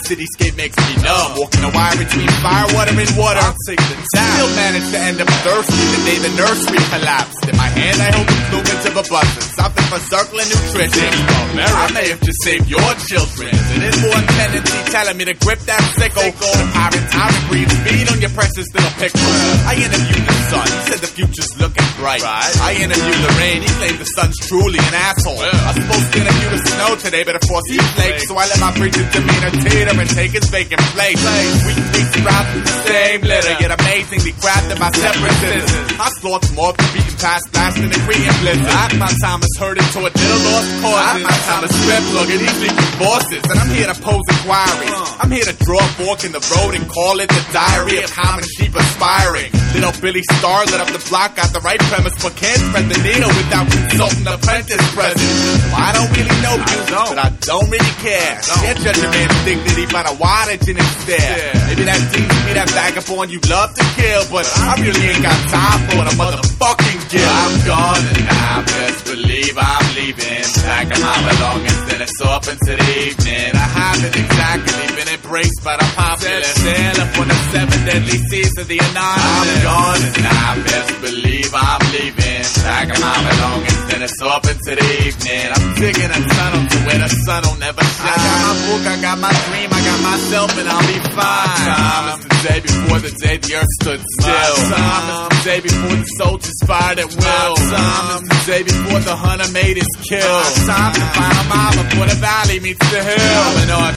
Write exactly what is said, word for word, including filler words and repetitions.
cityscape makes me numb. Walking a wire between fire, water, and water. I'll take the time. Still managed to end up thirsty the day the nursery collapsed. In my hand, I hold the plumage of a button. Something for circling nutrition. I may have just saved your children. An inborn tendency telling me to grip that sickle. The pirate tyrant breathes speed on your precious little pickle. I interviewed the sun. He said the future's looking bright. I interviewed the rain. He claimed the sun's truly an asshole. I was supposed to interview the snow today, but of course he flakes. So I let my preacher demeanor tater and take his vacant place. We we sprout from the same litter, yet amazingly crafted by separate scissors. I slaughter more of the beaten past blasting the green blizzard. My time is hurting toward little lost causes. My time is script, look at these leaking bosses. And I'm here to pose inquiries. I'm here to draw a fork in the road and call it the diary of common sheep aspiring. Little Billy Starr lit up the block, got the right premise, but can't spread the needle without consulting the apprentice present. I don't really know you, but I don't really care. Can't judge a man's dignity by the wattage in his stare. Maybe that seems me that vagabond you love to kill, but I really ain't got time for the motherfucking guilt. I'm gone and I best believe I'm leaving. Packing my belongings, then it's off into the evening. I haven't exactly been embraced by the populace. Sail up on the seven deadly seas of the anonymous. I'm gone and I best believe I'm leaving. Packing my belongings, then it's off into the evening. I'm digging a tunnel to where the sun will never shine. I got my book, I got my dream, I got myself, and I'll be fine. My time is the day before the day the earth stood still. My time is the day before the soldiers fired at will. My time is the day before the hunter made his kill. My time to find a mile before the valley meets the hill. I'm an